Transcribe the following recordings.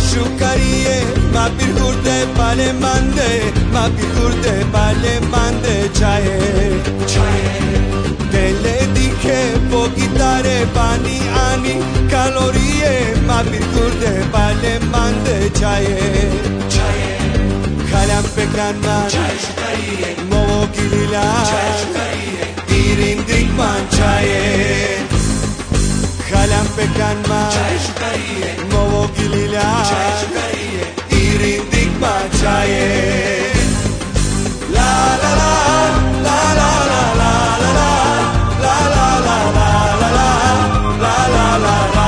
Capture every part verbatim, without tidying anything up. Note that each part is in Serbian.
shukarie ma pirkurde pale mande ma pirkurde pale mande chaye chaye delle diche pochitare pani ani calorie ma pirkurde pale mande chaye chaye kalam pekanma chaye shukarie movo kilila chaye shukarie irindik man chaye kalam pekanma chaye shukarie movo kilila chaye shukarie irindik man chaye la la la la la la la la la la la la la la la la la la la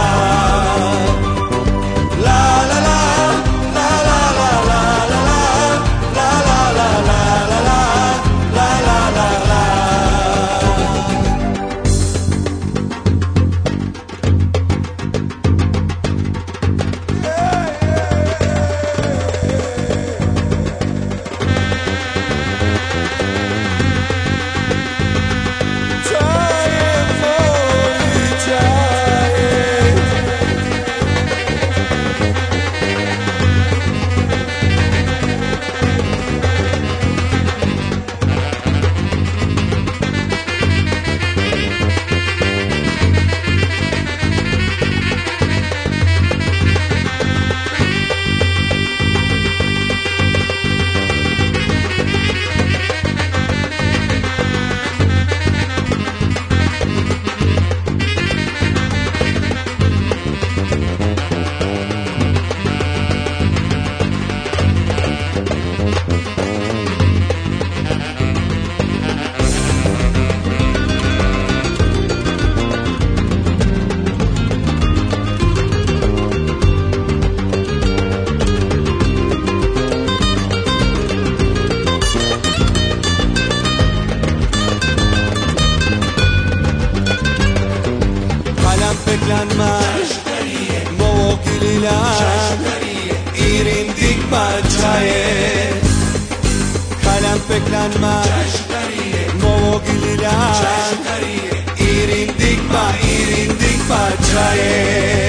Beklenme Movo kilila irindik parçayı Kalem beklenme Movo kilila irindik pa irindik parçayı